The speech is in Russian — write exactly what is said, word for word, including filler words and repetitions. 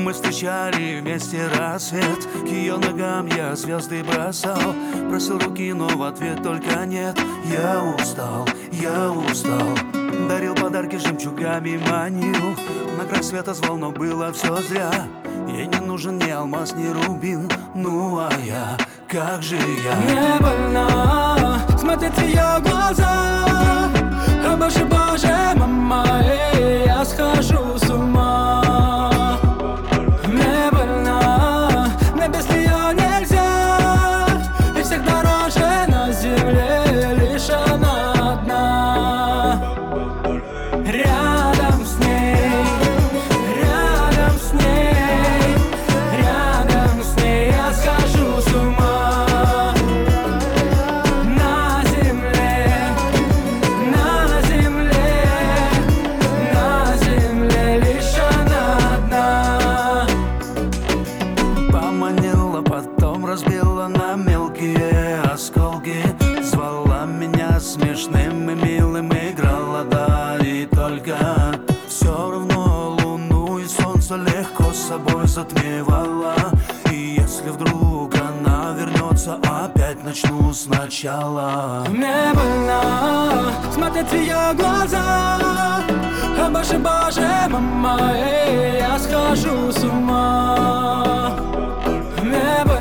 Мы встречали вместе рассвет. К ее ногам я звезды бросал. Просил руки, но в ответ только нет. Я устал, я устал. Дарил подарки, жемчугами манил. На край света звал, но было все зря. Ей не нужен ни алмаз, ни рубин. Ну а я, как же я? Мне больно смотреть в ее глаза. О боже, боже, мама, эй, я схожу с ума. Мне больно, мне без нее нельзя. И всех дороже на земле лишь она одна. Рядом с ней, рядом с ней, рядом с ней я схожу с ума. На земле, на земле, на земле лишь она одна. Поманила, потом разбила на мелкие осколки. Звала меня смешным и милым, играла, да, и только. Все равно луну и солнце легко с собой затмевала. И если вдруг она вернется, опять начну сначала. Мне больно смотреть в ее глаза. О боже, боже, мама, эй, я схожу с ума. Мне